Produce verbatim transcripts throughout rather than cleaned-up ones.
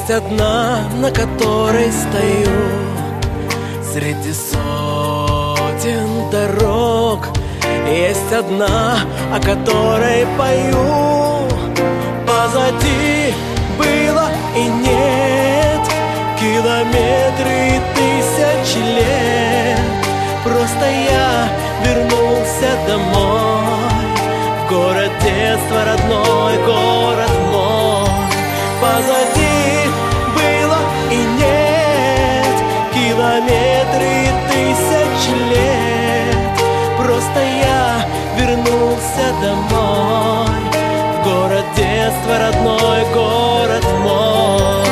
Есть одна, на которой стою среди сотен дорог. Есть одна, о которой пою. Позади было и нет километры и тысячи лет. Просто я вернулся домой, в город детства родной, город мой. Позади было и нет километры и тысячи лет. Просто я вернулся домой, в город детства родной, город мой.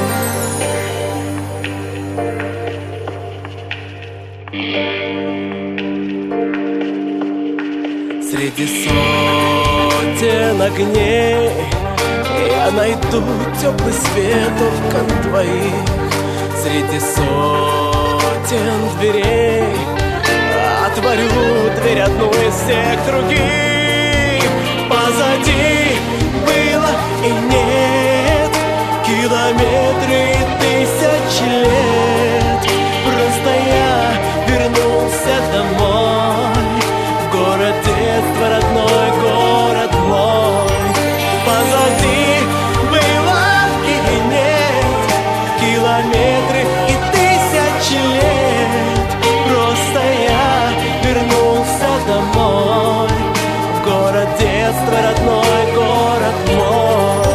Среди сотен огней я найду теплый свет окон твоих. Среди сотен дверей отворю дверь одну из всех других. Позади было и нет километры и тысячи лет. Просто я вернулся домой, в город детства родной, город мой. Позади было и нет километры и тысячи лет. Просто я вернулся домой, в город детства родной, город мой.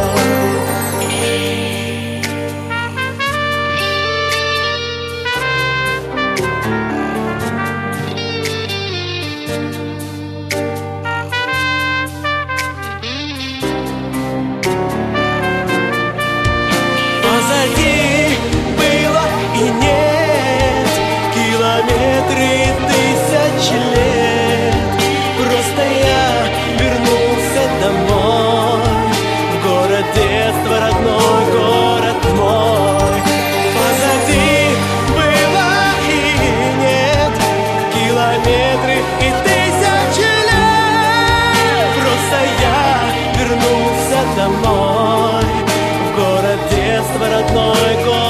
Позади было и нет километры и тысячи лет. Просто я вернулся домой, в город детства родной, город мой. Позади было и нет километры и тысячи лет. Просто я вернулся домой, в город детства родной, город